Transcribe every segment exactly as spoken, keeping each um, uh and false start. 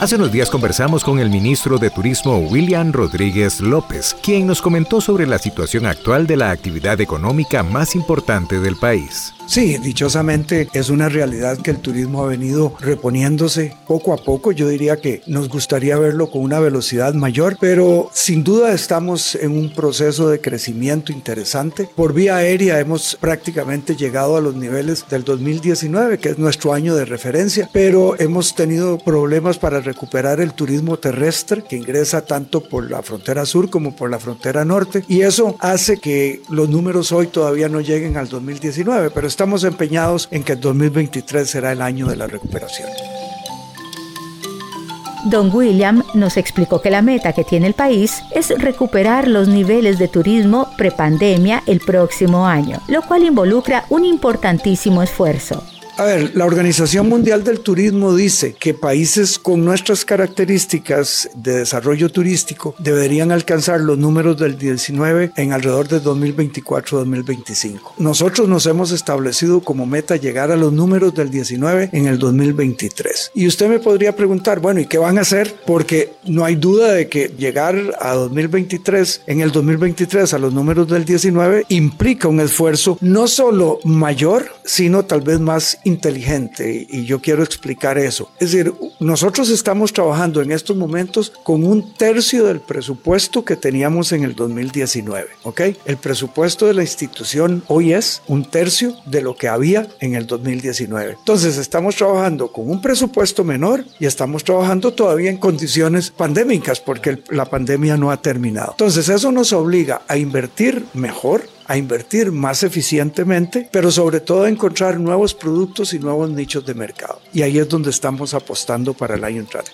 Hace unos días conversamos con el ministro de Turismo William Rodríguez López, quien nos comentó sobre la situación actual de la actividad económica más importante del país. Sí, dichosamente es una realidad que el turismo ha venido reponiéndose poco a poco. Yo diría que nos gustaría verlo con una velocidad mayor, pero sin duda estamos en un proceso de crecimiento interesante. Por vía aérea hemos prácticamente llegado a los niveles del dos mil diecinueve, que es nuestro año de referencia, pero hemos tenido problemas para recuperar el turismo terrestre, que ingresa tanto por la frontera sur como por la frontera norte, y eso hace que los números hoy todavía no lleguen al dos mil diecinueve, pero estamos empeñados en que el dos mil veintitrés será el año de la recuperación. Don William nos explicó que la meta que tiene el país es recuperar los niveles de turismo prepandemia el próximo año, lo cual involucra un importantísimo esfuerzo. A ver, la Organización Mundial del Turismo dice que países con nuestras características de desarrollo turístico deberían alcanzar los números del diecinueve en alrededor de dos mil veinticuatro a dos mil veinticinco. Nosotros nos hemos establecido como meta llegar a los números del diecinueve en el dos mil veintitrés. Y usted me podría preguntar, bueno, ¿y qué van a hacer? Porque no hay duda de que llegar a dos mil veintitrés, en el dos mil veintitrés a los números del diecinueve implica un esfuerzo no solo mayor, sino tal vez más inteligente, y yo quiero explicar eso. Es decir, nosotros estamos trabajando en estos momentos con un tercio del presupuesto que teníamos en el dos mil diecinueve, ¿ok? El presupuesto de la institución hoy es un tercio de lo que había en el dos mil diecinueve. Entonces estamos trabajando con un presupuesto menor y estamos trabajando todavía en condiciones pandémicas porque el, la pandemia no ha terminado. Entonces eso nos obliga a invertir mejor, a invertir más eficientemente, pero sobre todo a encontrar nuevos productos y nuevos nichos de mercado. Y ahí es donde estamos apostando para el año entrante.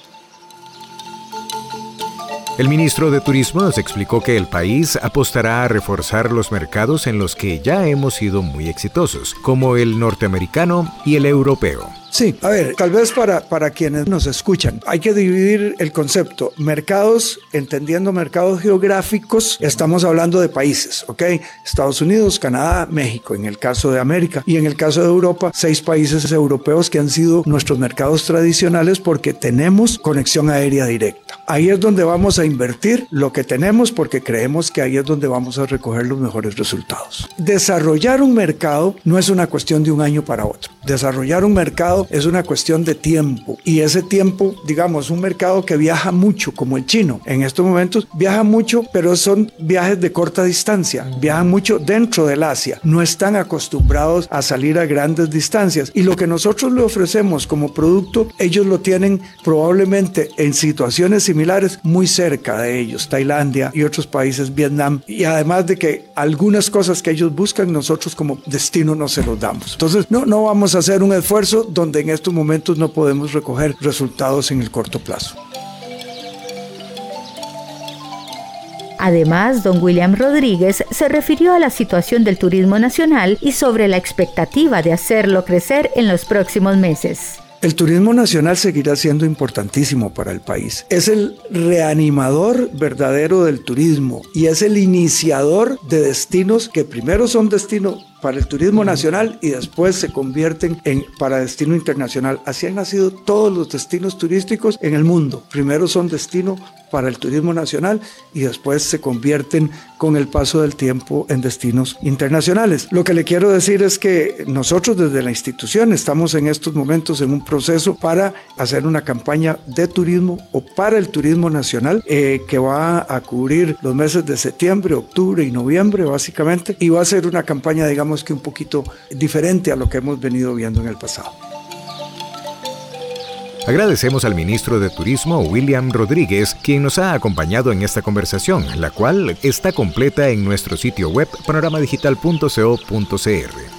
El ministro de Turismo nos explicó que el país apostará a reforzar los mercados en los que ya hemos sido muy exitosos, como el norteamericano y el europeo. Sí, a ver, tal vez para, para quienes nos escuchan, hay que dividir el concepto. Mercados, entendiendo mercados geográficos, estamos hablando de países, ¿ok? Estados Unidos, Canadá, México, en el caso de América. Y en el caso de Europa, seis países europeos que han sido nuestros mercados tradicionales porque tenemos conexión aérea directa. Ahí es donde vamos a invertir lo que tenemos porque creemos que ahí es donde vamos a recoger los mejores resultados. Desarrollar un mercado no es una cuestión de un año para otro. Desarrollar un mercado es una cuestión de tiempo, y ese tiempo, digamos, un mercado que viaja mucho como el chino en estos momentos viaja mucho, pero son viajes de corta distancia, viajan mucho dentro del Asia, no están acostumbrados a salir a grandes distancias, y lo que nosotros le ofrecemos como producto ellos lo tienen probablemente en situaciones similares muy cerca de ellos, Tailandia y otros países, Vietnam, y además de que algunas cosas que ellos buscan nosotros como destino no se los damos. Entonces no, no vamos a hacer un esfuerzo donde en estos momentos no podemos recoger resultados en el corto plazo. Además, don William Rodríguez se refirió a la situación del turismo nacional y sobre la expectativa de hacerlo crecer en los próximos meses. El turismo nacional seguirá siendo importantísimo para el país. Es el reanimador verdadero del turismo y es el iniciador de destinos que primero son destinos para el turismo nacional y después se convierten en para destino internacional. Así han nacido todos los destinos turísticos en el mundo. Primero son destino para el turismo nacional y después se convierten con el paso del tiempo en destinos internacionales. Lo que le quiero decir es que nosotros desde la institución estamos en estos momentos en un proceso para hacer una campaña de turismo o para el turismo nacional eh, que va a cubrir los meses de septiembre, octubre y noviembre básicamente, y va a ser una campaña, digamos, que un poquito diferente a lo que hemos venido viendo en el pasado. Agradecemos al ministro de Turismo, William Rodríguez, quien nos ha acompañado en esta conversación, la cual está completa en nuestro sitio web panorama digital punto co punto c r.